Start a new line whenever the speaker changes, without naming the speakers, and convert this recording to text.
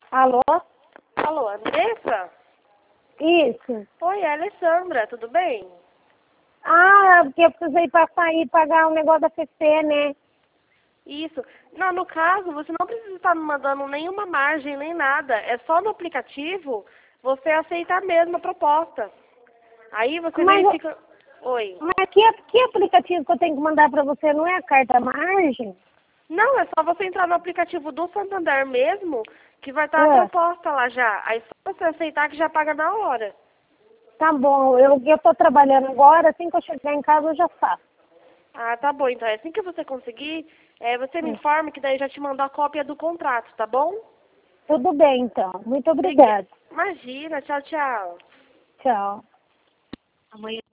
Alô?
Alô, Andressa?
Isso.
Oi, é a Alessandra, tudo bem?
Ah, porque eu precisei passar e pagar o negócio da CC, né?
Isso. Não, no caso, você não precisa estar me mandando nenhuma margem, nem nada. É só no aplicativo você aceitar mesmo a proposta. Aí você
Mas,
verifica... Oi.
mas que aplicativo que eu tenho que mandar pra você? Não é a carta margem?
Não, é só você entrar no aplicativo do Santander mesmo, que vai estar a
É,
proposta lá já. Aí só você aceitar que já paga na hora.
tá bom. Eu tô trabalhando agora, assim que eu chegar em casa eu já faço.
Ah, tá bom. Então, assim que você conseguir, você me
Hum.
informa que daí já te mando a cópia do contrato, tá bom?
Tudo bem, então. Muito obrigada.
Imagina, tchau, tchau.
Tchau. Amanhã